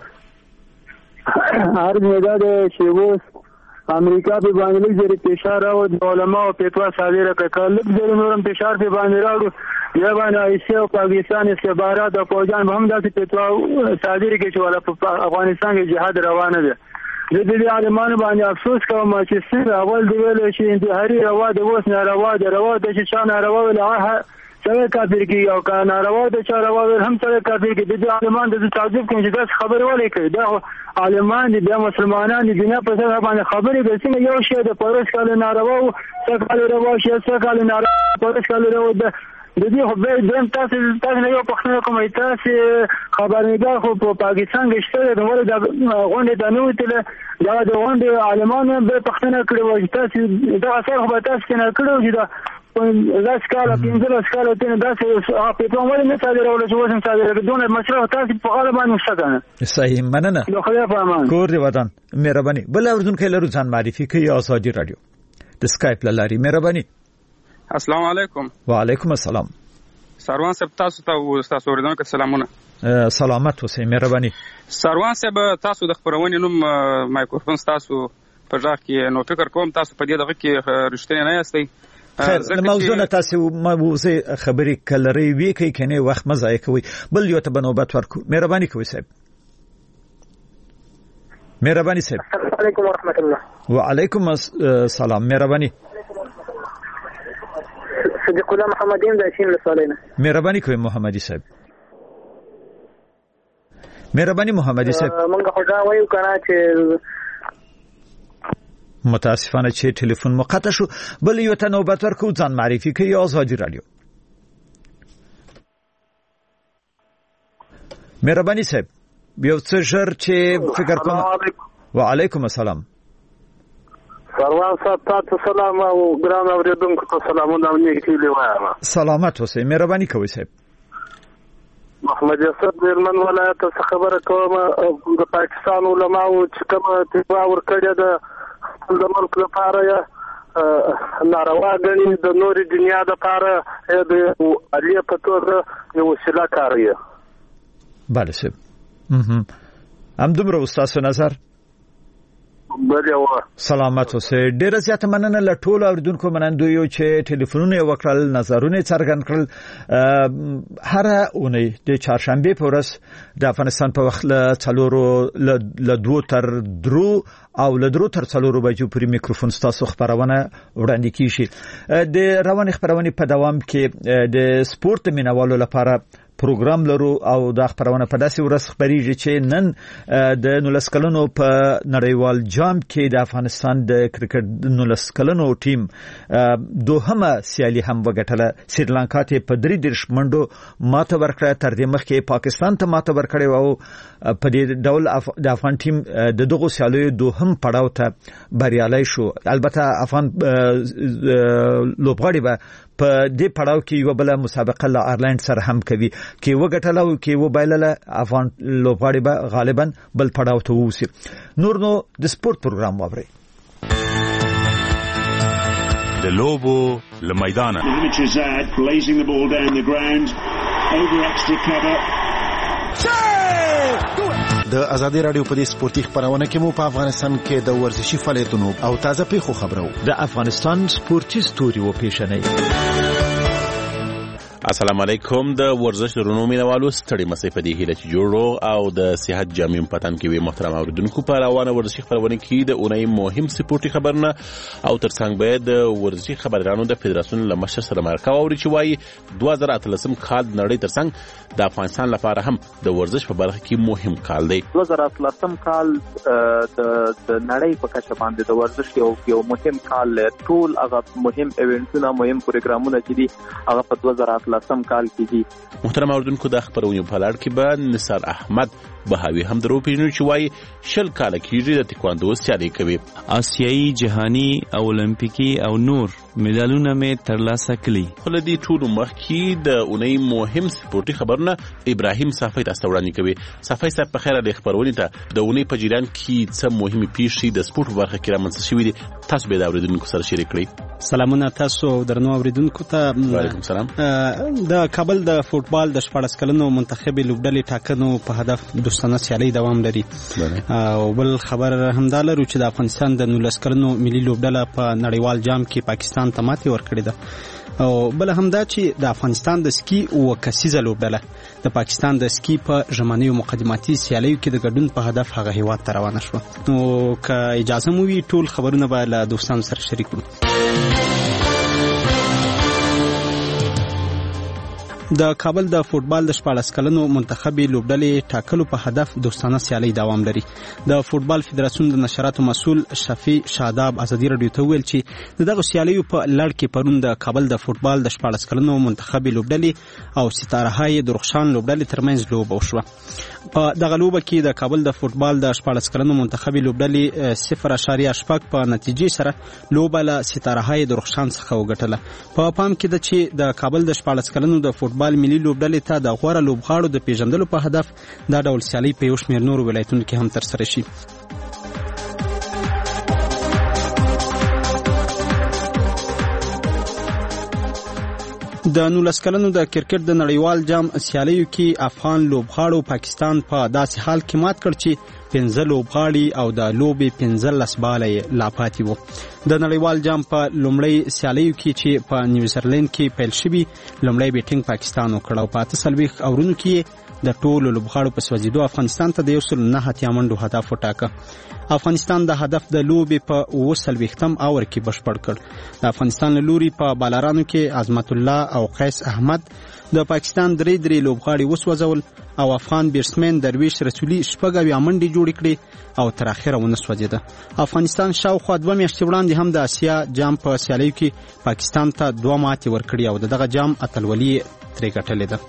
S10: هر مېدا د شیوس امریکا په باندې لږ زری فشار او د علماء فتوا صادره کړه. لږ زری نورم فشار په باندې راوړو یا باندې ایسه او پاکستان استخبارات او فوجان هم داسې فتوا صادره کړي چې ولا په افغانستان کې جهاد روانه ده. د دې عالمانو باندې افسوس کوم چې څنګه اول دی ویل شي انتحاري روا د اوس نه روا د روا د شان روا ول څنګه کافر کی او کان روا د چا روا هم څنګه کافر کی. د عالمان د تعجب کوم چې داس خبر ولې کوي. دا عالمان دي د مسلمانانو د دنیا په سر باندې خبرې د څنګه یو شی د پرس کال ناروا او څنګه کال روا شي څنګه کال ناروا پرس کال روا د دې خو به دیم تاسو تاسو نه یو پښتنه کوم تاسو خبرنګار خو په پاکستان کې شته د ور د غونډه د نو ته دا د غونډه عالمانو به پښتنه کړو چې تاسو دا اثر خو تاسو نه کړو چې دا لاس کاله پنځه کاله ته داسې په کوم ولې نه صادرول چې وزن صادره دونه مشروع تاسو په غاړه باندې مستګنه.
S3: صحیح. مننه.
S10: نو خدای په امان.
S3: کور دی وطن. مهرباني. بل اوریدونکو لرو ځان معرفي کوي ازادي رادیو د اسکایپ لاري. مهرباني.
S20: السلام علیکم.
S3: وعلیکم السلام.
S20: سروان صاحب تاسو ته تاسو اوریدونکو سلامونه.
S3: سلامت اوسئ. مهرباني.
S20: سروان صاحب تاسو د خبرونې نوم مایکروفون تاسو په ځای کې نو فکر کوم تاسو په دې دغه کې رښتینی نه یاستئ.
S3: خیر موضوع نه تاسو موضوع خبرې کلري وی کوي کنه وخت مزای کوي. بل یو ته بنوبت ورکو. مهرباني کوئ صاحب. مهرباني صاحب.
S11: السلام علیکم ورحمت الله.
S3: وعلیکم السلام. مهرباني.
S11: صدیق الله محمدین د شین لسالینا.
S3: مهرباني کوئ محمدي صاحب. مهرباني محمدي صاحب.
S11: مونږ خدا وایو کنه چې
S3: متاسفانه چې ټلیفون مو قطع شو. بل یو ته نوبت ورکو ځان معرفي کوي ازادي رادیو. مهرباني صاحب یو څه ژر چې فکر کوم. وعلیکم السلام.
S11: سروان صاحب تاسو سلام او ګرام اوریدونکو ته سلامونه نیکی لیوایم.
S3: سلامت اوسئ. مهرباني کوئ صاحب.
S11: محمد یوسف میرمن ولایت څخه خبره کوم. د پاکستان علماو چې کوم فتوا ورکړې ده د ملک لپاره ناروا ګڼي د نورې دنیا لپاره د عالیه په توګه یو وسیله کاروي.
S3: بله صاحب. همدومره ستاسو نظر.
S11: بله و
S3: سلامت اوسئ. ډیره زیاته مننه له ټولو اوریدونکو منندویو چې ټلیفونونه وکړل، نظرونه څرګند کړل. هر اونۍ د چهارشنبه په ورځ د افغانستان په وخت له څلورو له دوه تر درو او له درو تر څلورو بجو پورې میکروفون ستاسو خبرونه وړاندې کیږي. د روان خبرونه په دوام کې د سپورت مینوالو لپاره پروګرام لرو او دا خبرونه په داسې ورځ خبريږي چې نن د نولس کلنو په نړیوال جام کې د افغانستان د کرکټ نولس کلنو ټیم دوهمه سیالي هم وګټله. سریلانکا ته په درې دیرش منډو ماته ورکړه. تر دې مخکې پاکستان ته ماته ورکړه او په دې ډول د افغان ټیم د دغه سیالیو دوهم پړاو ته بریالي شو. البته افغان لوبغاړي به په دې پړاو کې یو بل مسابقه له آیرلند سره هم کوي کې وګټله او کې وبایلله. افغان لوبغاړي به غالبا بل پړاو ته ووسی. نور نو د سپورت پروګرام واوري.
S21: د لوبو له میدانه
S16: د ازادي رادیو په دې سپورتي خبرونه کې مو په افغانستان کې د ورزشي فعالیتونو او تازه پیښو خبرو.
S3: د افغانستان سپورتي ستوري و پیښنې
S21: السلام علیکم. د ورزش رونو مینوالو ستړي مسئ په دې هیله چې جوړو او د صحت جامع پتن کې وي. محترم اوریدونکو، په روانه ورزشي خبرونه کې د اونۍ مهم سپورتي خبرونه او ترڅنګ به د ورزشي خبرانو د فدراسیون له مشر سره مرکه واوري چې وایي دوه زره اتلسم کال د نړۍ ترڅنګ د افغانستان لپاره هم د ورزش په برخه کې مهم کال دی.
S4: دوه زره اتلسم کال د نړۍ په کچه باندې د ورزش یو یو مهم کال، ټول هغه مهم ایونټونه مهم پروګرامونه چې دي هغه په دوه زره اتلسم کال کې دي.
S21: محترم اوریدونکو، د خبرونې په لړ کې به نثار احمد بهاوي هم درو پیژنو چې وایي شل کاله کېږي د تکواندو سیالي کوي.
S22: آسیایي، جهاني او المپیکي او نور مډالونه مې ترلاسه کړي.
S21: خو له دې ټولو مخکې د اونۍ مهم سپورتي خبرونه ابراهیم صافی تاسو ته وړاندې کوي. صافی صاحب، په خیره د خبرونې ته د اونۍ په جریان کې څه مهمې پیښې د سپورت په برخه کې رامنځته شوي دي، تاسو به د اوریدونکو سره شریک کړئ.
S23: سلامونه تاسو درنو اوریدونکو ته.
S21: وعلیکم السلام.
S23: د کابل د فوټبال د شپاړس کلنو منتخب لوبډلې ټاکنو په هدف دوستانه سیالي دوام لري. او بل خبر هم دا لرو چې د افغانستان د نولس کلنو ملي لوبډله په نړیوال جام کې پاکستان ته ماتې ورکړې ده. او بل هم دا چې د افغانستان د سکی او کسیزه لوبډله د پاکستان د سکی په ژمنیو مقدماتي سیالیو کې د ګډون په هدف هغه هیواد ته روانه شوه. نو که اجازه مو وي ټول خبرونه به له دوستانو سره شریک کړو. د کابل د فوټبال د شپاړس کلنو منتخب لوبډلې ټاکلو په هدف دوستانه سیالي دوام لري. د فوټبال فدراسیون د نشراتو مسؤل شفیع شاداب ازادي رادیو ته ویل چې دغه سیالیو په لړ کې پرون د کابل د فوټبال د شپاړس کلنو منتخب لوبډلې او ستاره های درخشان لوبډلې ترمنځ لوبه وشوه. په دغه لوبه کې د کابل د فوټبال د شپاړس کلنو منتخب لوبډلې صفر اعشاریه شپږ په نتیجې سره لوبه له ستاره های درخشان څخه وګټله. په پام کې ده چې د کابل د شپاړس کلنو د فوټبال بال ملي لوبډلې ته د غوره لوبغاړو د پیژندلو په هدف دا ډول سیالي په یو شمېر نورو ولایتونو کې هم ترسره شي. د نولس کلنو د کرکټ د نړیوال جام سیالیو کې افغان لوبغاړو پاکستان په داسې حال کې مات کړ چې پنځه لوبغاړي او د لوبې پنځلس باله یې لا پاتې وو. د نړیوال جام په لومړۍ سیالیو کې چې په نیوزرلند کې پیل شوي، لومړی بیټینګ پاکستان وکړ او په اته څلوېښت اورونو کې د ټولو لوبغاړو په سوځېدو افغانستان ته د یو سل نه اتیا منډو هدف وټاکه. افغانستان د هدف د لوبې په اوه څلوېښتم اور کې بشپړ کړ. د افغانستان له لوري په بالرانو کې عظمت الله او قیس احمد د پاکستان درې درې لوبغاړي وسوځول او افغان بیټسمن درویش رسولي شپږ اویا منډې جوړې کړې او تر اخره ونه سوځېده. افغانستان شاوخوا دوه میاشتې وړاندې هم د اسیا جام په سیالیو کې پاکستان ته دوه ماتې ورکړي او د دغه جام اتلولي ترې ګټلې ده.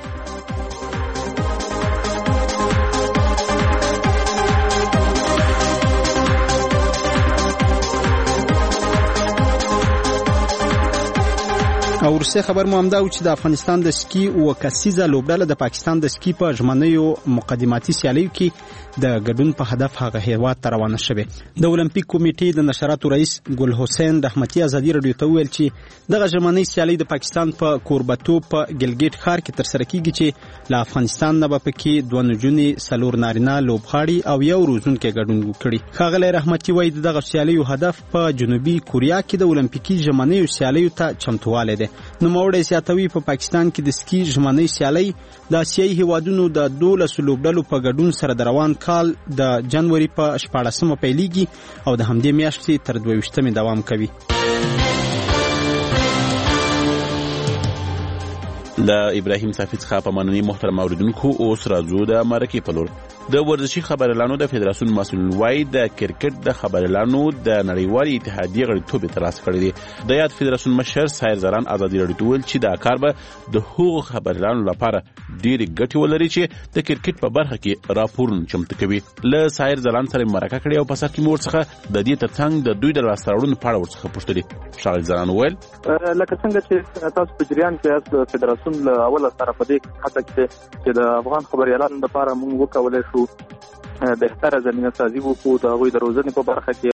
S23: او ورسته خبر مو همدا و چې د افغانستان د سکی او کسیزه لوبډله د پاکستان د سکی په ژمنیو مقدماتي سیالیو کې د ګډون په هدف هغه هیواد ته روانه شوه. د اولمپیک کمیټې د نشراتو رئیس ګل حسین رحمتي ازادي رادیو ته ویل چې دغه ژمنی سیالي د پاکستان په کوربتو په ګلګیټ ښار کې ترسره کیږي چې له افغانستان نه به پکې دوه نجونې، څلور نارینه لوبغاړي او یو روزونکی ګډون وکړي. ښاغلی رحمتي وایي دغه سیالیو هدف په جنوبي کوریا کې د اولمپیکي ژمنیو سیالیو ته چمتوالی دی. نوموړی زیاتوي په پاکستان کې د سکی ژمنۍ سیالۍ د آسیایي هیوادونو د دولسو لوبډلو په ګډون سره د روان کال د جنوري په شپاړسمه پیلیږي او د همدې میاشتې تر دوه ویشتمې دوام کوي.
S21: له ابراهیم صافی څخه په مننې محترم اوریدونکو. اوس راځو د مرکې په لور. د ورزشي خبرلانو د فدراسیون مسؤل وایي د کرکټ د خبرلانو د نړیوالې اتحادیې غړیتوب ترلاسه کړی دی. د یاد فدراسیون مشر سایر زران ازادي رادیو ته ویل چې دا کار به د هغو خبرلانو لپاره ډېرې ګټې ولري چې د کرکټ په برخه کې راپورونه چمتو کوي. له سایر زران سره مرکه کړې او په سر کې مو ورڅخه د دې ترڅنګ د دوی د لاسته راوړنو په اړه ورڅخه پوښتلې. ښاغلي زران وویل
S4: لکه څنګه چې تاسو په جریان کې یاست، فدراسیون له اوله سره په دې هڅه کې چې د افغان خبریالانو لپاره موږ وکولای شو بهتره زمینه سازي وکړو د هغوی د روزنې په برخه کې